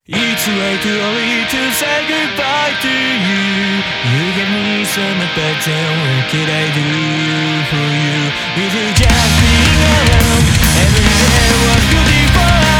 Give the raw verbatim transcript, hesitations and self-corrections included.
It's way too early to say goodbye to you. You gave me so much better. What could I do for you? With you just being around, every day was good before.